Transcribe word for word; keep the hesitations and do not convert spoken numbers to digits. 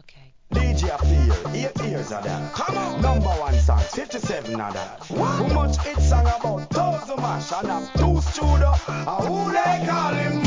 Okay. D J Feel, eight years of that. Come on. Number one song, fifty-seven of that. What? How much hit song about thousand mash and have two studio? Uh, who they call him?